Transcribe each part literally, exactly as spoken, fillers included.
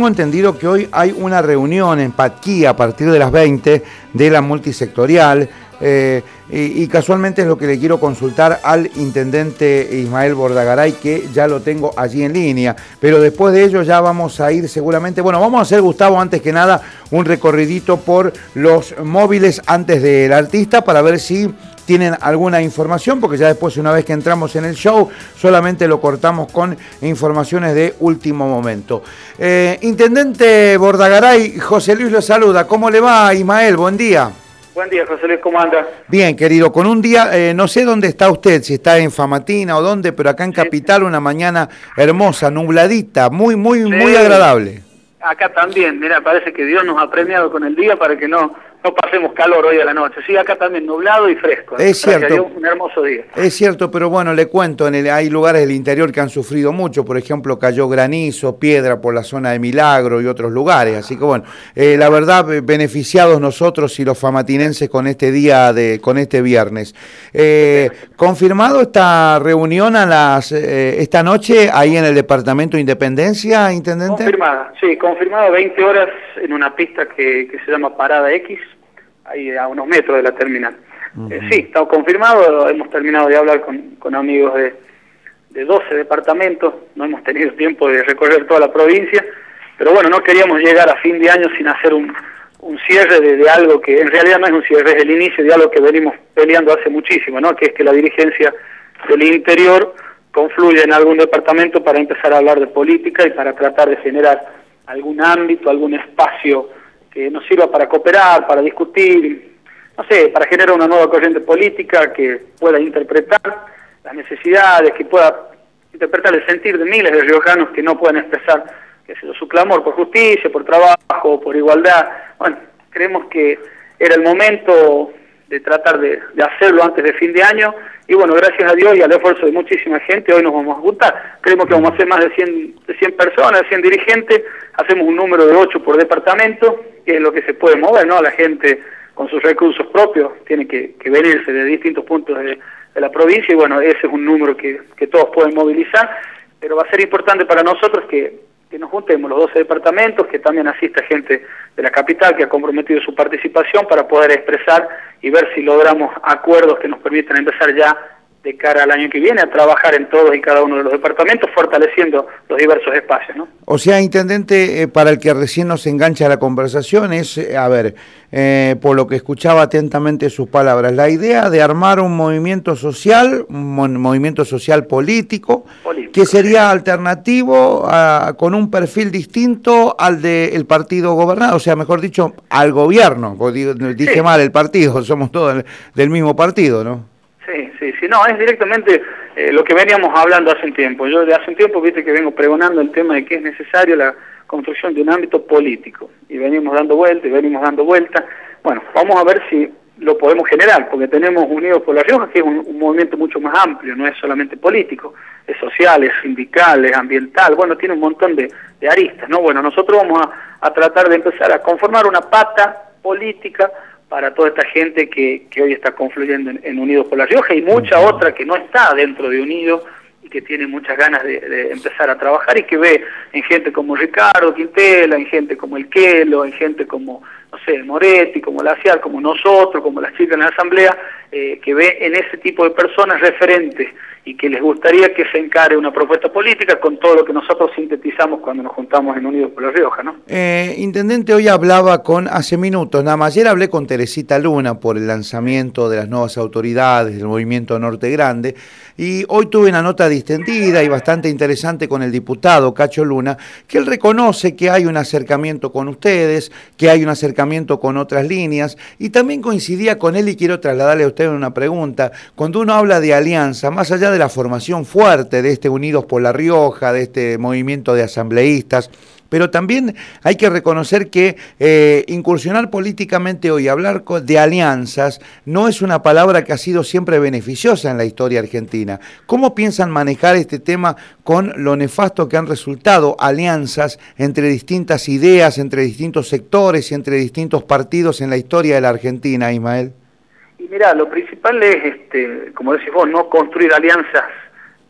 tengo entendido que hoy hay una reunión en Patquí a partir de las veinte de la multisectorial. Eh, y, y casualmente es lo que le quiero consultar al intendente Ismael Bordagaray, que ya lo tengo allí en línea, pero después de ello ya vamos a ir seguramente, bueno, vamos a hacer, Gustavo, antes que nada un recorridito por los móviles antes del artista para ver si tienen alguna información, porque ya después, una vez que entramos en el show, solamente lo cortamos con informaciones de último momento. Eh, intendente Bordagaray, José Luis lo saluda. ¿Cómo le va, Ismael? Buen día. Buen día, José Luis, ¿cómo anda? Bien, querido, con un día, eh, no sé dónde está usted, si está en Famatina o dónde, pero acá en sí, Capital una mañana hermosa, nubladita, muy, muy, sí, muy agradable. Acá también, mira, parece que Dios nos ha premiado con el día para que no, no pasemos calor hoy a la noche. Sí, acá también nublado y fresco. Es cierto. Dios, un hermoso día. Es cierto, pero bueno, le cuento, en el, hay lugares del interior que han sufrido mucho, por ejemplo, cayó granizo, piedra por la zona de Milagro y otros lugares, así que bueno, eh, la verdad, beneficiados nosotros y los famatinenses con este día, de, con este viernes. Eh, ¿Confirmado esta reunión a las eh, esta noche ahí en el Departamento de Independencia, intendente? Confirmada, sí, confirmada, veinte horas en una pista que, que se llama Parada X, ahí a unos metros de la terminal. Uh-huh. eh, sí, está confirmado, hemos terminado de hablar con, con amigos de, de doce departamentos, no hemos tenido tiempo de recorrer toda la provincia, pero bueno, no queríamos llegar a fin de año sin hacer un, un cierre de, de algo que en realidad no es un cierre, es el inicio de algo que venimos peleando hace muchísimo, ¿no? Que es que la dirigencia del interior confluya en algún departamento para empezar a hablar de política y para tratar de generar algún ámbito, algún espacio que nos sirva para cooperar, para discutir, no sé, para generar una nueva corriente política que pueda interpretar las necesidades, que pueda interpretar el sentir de miles de riojanos que no pueden expresar, qué sé yo, su clamor por justicia, por trabajo, por igualdad. Bueno, creemos que era el momento de tratar de, de hacerlo antes de fin de año, y bueno, gracias a Dios y al esfuerzo de muchísima gente, hoy nos vamos a juntar. Creemos que vamos a hacer más de cien, de cien personas, de cien dirigentes, hacemos un número de ocho por departamento, que es lo que se puede mover, ¿no? La gente con sus recursos propios tiene que, que venirse de distintos puntos de, de la provincia, y bueno, ese es un número que, que todos pueden movilizar, pero va a ser importante para nosotros que que nos juntemos los doce departamentos, que también asista gente de la capital que ha comprometido su participación para poder expresar y ver si logramos acuerdos que nos permitan empezar ya de cara al año que viene a trabajar en todos y cada uno de los departamentos, fortaleciendo los diversos espacios, ¿no? O sea, intendente, eh, para el que recién nos engancha la conversación, es, eh, a ver, eh, por lo que escuchaba atentamente sus palabras, la idea de armar un movimiento social, un movimiento social político, político que sería sí. alternativo, a, con un perfil distinto al del partido gobernado, o sea, mejor dicho, al gobierno, porque dije sí. mal el partido, somos todos del, del mismo partido, ¿no? Sí, sí, sí, no, es directamente eh, lo que veníamos hablando hace un tiempo. Yo de hace un tiempo, viste que vengo pregonando el tema de que es necesario la construcción de un ámbito político, y venimos dando vueltas, y venimos dando vueltas. Bueno, vamos a ver si lo podemos generar, porque tenemos Unidos por La Rioja, que es un, un movimiento mucho más amplio, no es solamente político, es social, es sindical, es ambiental, bueno, tiene un montón de, de aristas, ¿no? Bueno, nosotros vamos a, a tratar de empezar a conformar una pata política para toda esta gente que, que hoy está confluyendo en, en Unidos por La Rioja, y mucha otra que no está dentro de Unidos y que tiene muchas ganas de, de empezar a trabajar, y que ve en gente como Ricardo Quintela, en gente como El Quelo, en gente como, no sé, Moretti, como Laciar, como nosotros, como las chicas en la asamblea, eh, que ve en ese tipo de personas referentes y que les gustaría que se encare una propuesta política con todo lo que nosotros sintetizamos cuando nos juntamos en Unidos por La Rioja, ¿no? Eh, intendente, hoy hablaba con, hace minutos, nada más, ayer hablé con Teresita Luna por el lanzamiento de las nuevas autoridades del Movimiento Norte Grande, y hoy tuve una nota distendida y bastante interesante con el diputado Cacho Luna, que él reconoce que hay un acercamiento con ustedes, que hay un acercamiento con otras líneas, y también coincidía con él, y quiero trasladarle a usted una pregunta. Cuando uno habla de alianza, más allá de la formación fuerte de este Unidos por La Rioja, de este movimiento de asambleístas, pero también hay que reconocer que eh, incursionar políticamente hoy, hablar de alianzas, no es una palabra que ha sido siempre beneficiosa en la historia argentina. ¿Cómo piensan manejar este tema con lo nefasto que han resultado alianzas entre distintas ideas, entre distintos sectores y entre distintos partidos en la historia de la Argentina, Ismael? Y mira, lo principal es, este, como decís vos, no construir alianzas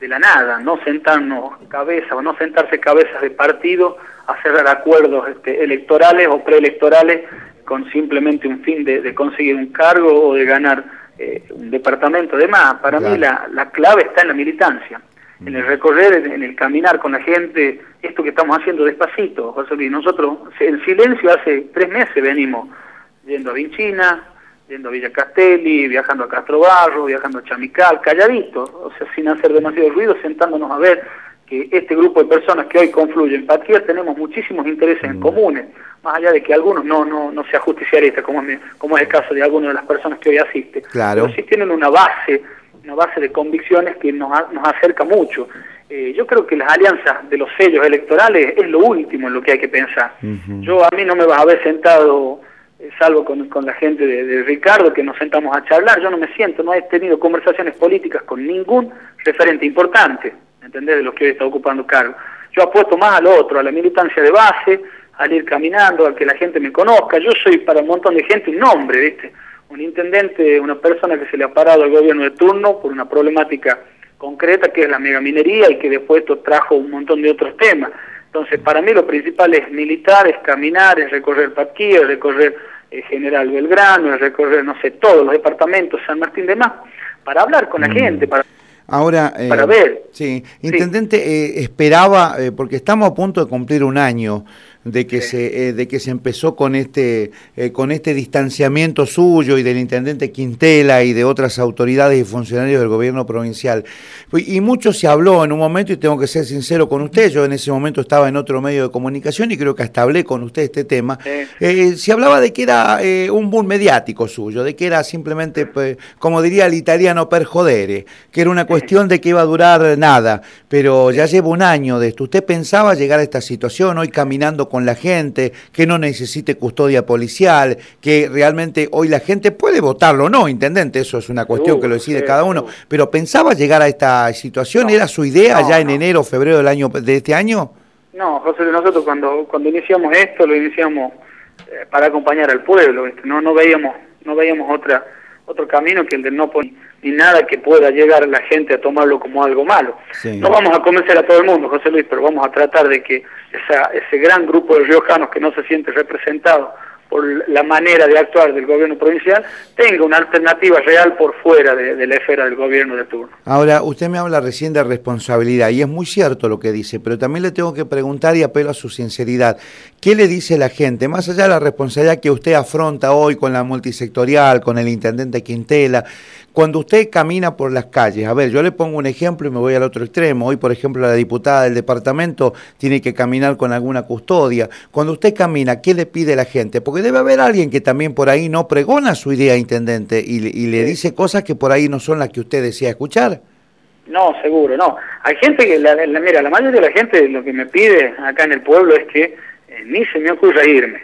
de la nada, no sentarnos cabezas o no sentarse cabezas de partido a cerrar acuerdos este, electorales o preelectorales con simplemente un fin de, de conseguir un cargo o de ganar eh, un departamento. Además, para claro. mí la, la clave está en la militancia, mm. en el recorrer, en el caminar con la gente, esto que estamos haciendo despacito, José Luis. Nosotros en silencio hace tres meses venimos yendo a Vinchina, yendo a Villa Castelli, viajando a Castro Barro, viajando a Chamical, calladitos, o sea, sin hacer demasiado ruido, sentándonos a ver que este grupo de personas que hoy confluyen en Patria tenemos muchísimos intereses mm. en comunes, más allá de que algunos no no no sea justicialista, como es, como es el caso de algunas de las personas que hoy asisten. Claro. Pero sí tienen una base, una base de convicciones que nos, nos acerca mucho. Eh, yo creo que las alianzas de los sellos electorales es lo último en lo que hay que pensar. Uh-huh. Yo a mí no me vas a ver sentado, eh, salvo con, con la gente de, de Ricardo, que nos sentamos a charlar, yo no me siento, no he tenido conversaciones políticas con ningún referente importante, ¿entendés?, de los que hoy está ocupando cargo. Yo apuesto más al otro, a la militancia de base, al ir caminando, a que la gente me conozca. Yo soy para un montón de gente un nombre, ¿viste? Un intendente, una persona que se le ha parado al gobierno de turno por una problemática concreta que es la megaminería y que después esto trajo un montón de otros temas. Entonces, para mí lo principal es militar, es caminar, es recorrer Patquía, es recorrer eh, General Belgrano, es recorrer, no sé, todos los departamentos, San Martín de Más, para hablar con la mm. gente, para... Ahora, eh, para ver. Sí, intendente, sí. Eh, esperaba, eh, porque estamos a punto de cumplir un año de que sí. se eh, de que se empezó con este eh, con este distanciamiento suyo y del intendente Quintela y de otras autoridades y funcionarios del gobierno provincial. Y mucho se habló en un momento, y tengo que ser sincero con usted, yo en ese momento estaba en otro medio de comunicación y creo que hasta hablé con usted este tema. Sí. Eh, se hablaba de que era eh, un boom mediático suyo, de que era simplemente, pues, como diría el italiano, per jodere, que era una cuestión de que iba a durar nada, pero ya lleva un año de esto. ¿Usted pensaba llegar a esta situación hoy caminando con la gente, que no necesite custodia policial, que realmente hoy la gente puede votarlo o no, intendente? Eso es una cuestión uh, que lo decide sí, cada uno, uh. pero ¿pensaba llegar a esta situación? No, ¿era su idea no, ya en no. enero o febrero del año de este año? No, José, nosotros cuando cuando iniciamos esto, lo iniciamos eh, para acompañar al pueblo, ¿viste? No, no veíamos no veíamos otra otro camino que el de no poner ni nada que pueda llegar a la gente a tomarlo como algo malo. Sí. No vamos a convencer a todo el mundo, José Luis, pero vamos a tratar de que esa, ese gran grupo de riojanos que no se siente representado por la manera de actuar del gobierno provincial tenga una alternativa real por fuera de, de la esfera del gobierno de turno. Ahora, usted me habla recién de responsabilidad, y es muy cierto lo que dice, pero también le tengo que preguntar, y apelo a su sinceridad, ¿qué le dice la gente? Más allá de la responsabilidad que usted afronta hoy con la multisectorial, con el intendente Quintela, cuando usted camina por las calles, a ver, yo le pongo un ejemplo y me voy al otro extremo. Hoy, por ejemplo, la diputada del departamento tiene que caminar con alguna custodia. Cuando usted camina, ¿qué le pide la gente? Porque debe haber alguien que también por ahí no pregona su idea, intendente, y, y le dice cosas que por ahí no son las que usted desea escuchar. No, seguro, no. Hay gente que, la, la, mira, la mayoría de la gente lo que me pide acá en el pueblo es que eh, ni se me ocurra irme.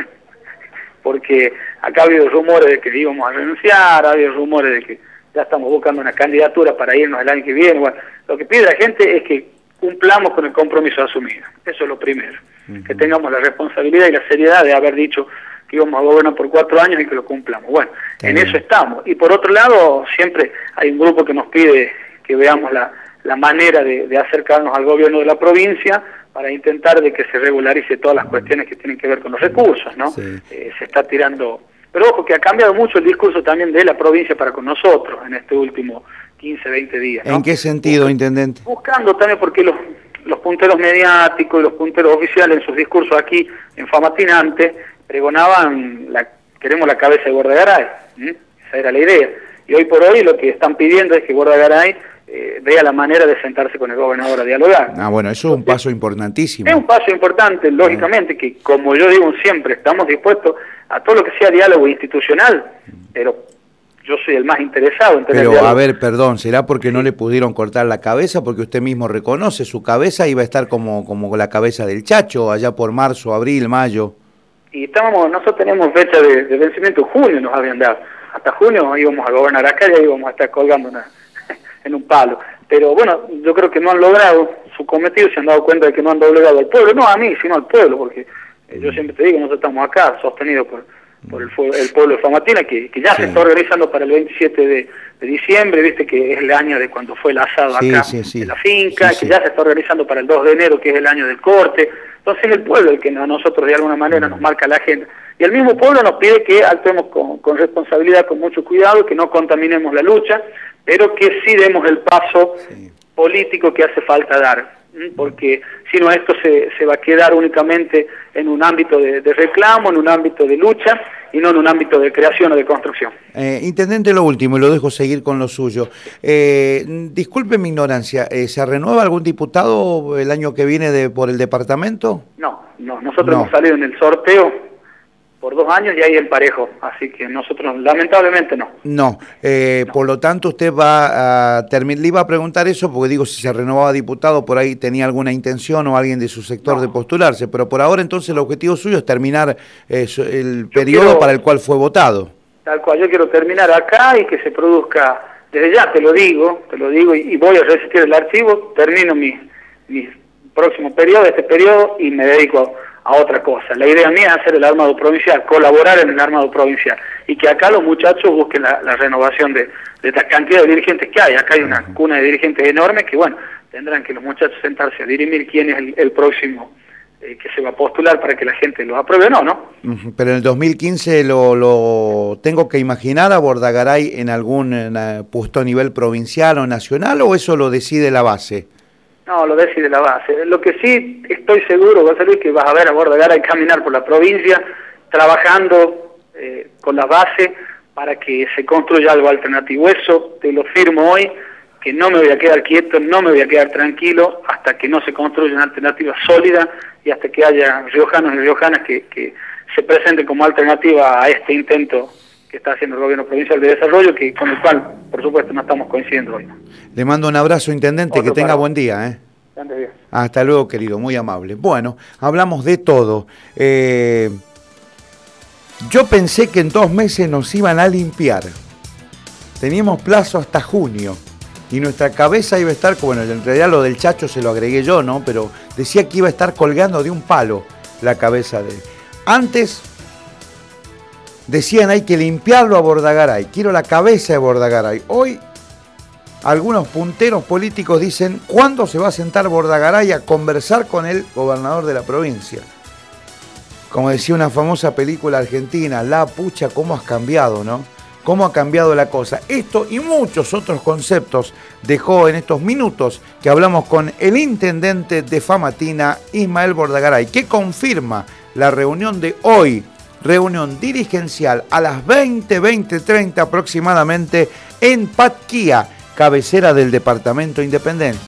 Porque acá ha habido rumores de que íbamos a renunciar, ha habido rumores de que ya estamos buscando una candidatura para irnos el año que viene. Bueno, lo que pide la gente es que cumplamos con el compromiso asumido. Eso es lo primero. Uh-huh. Que tengamos la responsabilidad y la seriedad de haber dicho que íbamos a gobernar por cuatro años y que lo cumplamos. Bueno, sí. En eso estamos. Y por otro lado, siempre hay un grupo que nos pide que veamos la, la manera de, de acercarnos al gobierno de la provincia para intentar de que se regularice todas las cuestiones que tienen que ver con los recursos, ¿no? Sí. Eh, se está tirando... Pero ojo, que ha cambiado mucho el discurso también de la provincia para con nosotros en este último quince, veinte días, ¿no? ¿En qué sentido, Busc intendente? Buscando también porque los, los punteros mediáticos y los punteros oficiales en sus discursos aquí, en Famatinante, pregonaban, la, queremos la cabeza de Gordagaray, ¿sí? Esa era la idea. Y hoy por hoy lo que están pidiendo es que Gordagaray Eh, vea la manera de sentarse con el gobernador a dialogar. Ah, bueno, eso es un paso importantísimo. Es un paso importante, lógicamente, que como yo digo siempre, estamos dispuestos a todo lo que sea diálogo institucional, pero yo soy el más interesado en tener Pero, diálogo. a ver, perdón, ¿será porque sí. no le pudieron cortar la cabeza? Porque usted mismo reconoce, su cabeza iba a estar como, como la cabeza del Chacho, allá por marzo, abril, mayo. Y estábamos, nosotros teníamos fecha de, de vencimiento, junio nos habían dado. Hasta junio íbamos a gobernar acá y íbamos a estar colgando una... en un palo, pero bueno, yo creo que no han logrado su cometido, se han dado cuenta de que no han doblegado al pueblo, no a mí, sino al pueblo, porque eh, yo siempre te digo, nosotros estamos acá, sostenidos por, por el, el pueblo de Famatina, que, que ya sí. se está organizando para el veintisiete de, de diciembre, viste que es el año de cuando fue el asado sí, acá sí, sí. en la finca, sí, que sí. ya se está organizando para el dos de enero, que es el año del corte. Entonces es el pueblo el que a nosotros de alguna manera nos marca la agenda. Y el mismo pueblo nos pide que actuemos con, con responsabilidad, con mucho cuidado, que no contaminemos la lucha, pero que sí demos el paso sí. político que hace falta dar. Porque si no esto se, se va a quedar únicamente en un ámbito de, de reclamo, en un ámbito de lucha y no en un ámbito de creación o de construcción. Eh, Intendente, lo último, y lo dejo seguir con lo suyo. Eh, disculpe mi ignorancia, eh, ¿se renueva algún diputado el año que viene de, por el departamento? No, no, nosotros no. hemos salido en el sorteo por dos años y ahí el parejo, así que nosotros lamentablemente no. No, eh, no. Por lo tanto usted va a terminar, le iba a preguntar eso porque digo, si se renovaba diputado por ahí tenía alguna intención o alguien de su sector no. de postularse, pero por ahora entonces el objetivo suyo es terminar eh, el yo periodo quiero, para el cual fue votado. Tal cual, yo quiero terminar acá y que se produzca, desde ya te lo digo, te lo digo y, y voy a resistir el archivo, termino mi, mi próximo periodo, este periodo y me dedico a a otra cosa. La idea mía es hacer el armado provincial, colaborar en el armado provincial y que acá los muchachos busquen la, la renovación de, de esta cantidad de dirigentes que hay. Acá hay una cuna de dirigentes enorme que, bueno, tendrán que los muchachos sentarse a dirimir quién es el, el próximo eh, que se va a postular para que la gente lo apruebe o no, ¿no? Pero en el dos mil quince lo, lo tengo que imaginar a Bordagaray en algún en, puesto a nivel provincial o nacional, ¿o eso lo decide la base? No, lo decide la base. Lo que sí estoy seguro, José Luis, que vas a ver a Bordagaray caminar por la provincia, trabajando eh, con la base para que se construya algo alternativo. Eso te lo firmo hoy, que no me voy a quedar quieto, no me voy a quedar tranquilo hasta que no se construya una alternativa sólida y hasta que haya riojanos y riojanas que, que se presenten como alternativa a este intento que está haciendo el gobierno provincial de desarrollo, que con el cual, por supuesto, no estamos coincidiendo hoy. Le mando un abrazo, Intendente, Otro que tenga buen día. ¿eh? Hasta luego, querido, muy amable. Bueno, hablamos de todo. Eh, yo pensé que en dos meses nos iban a limpiar. Teníamos plazo hasta junio. Y nuestra cabeza iba a estar, bueno, en realidad lo del Chacho se lo agregué yo, ¿no? Pero decía que iba a estar colgando de un palo la cabeza de él. Antes decían hay que limpiarlo a Bordagaray, quiero la cabeza de Bordagaray. Hoy algunos punteros políticos dicen, ¿cuándo se va a sentar Bordagaray a conversar con el gobernador de la provincia? Como decía una famosa película argentina, la pucha, cómo has cambiado, ¿no? Cómo ha cambiado la cosa. Esto y muchos otros conceptos dejó en estos minutos que hablamos con el intendente de Famatina, Ismael Bordagaray, que confirma la reunión de hoy, reunión dirigencial a las veinte, veinte treinta aproximadamente en Patquía, cabecera del departamento Independencia.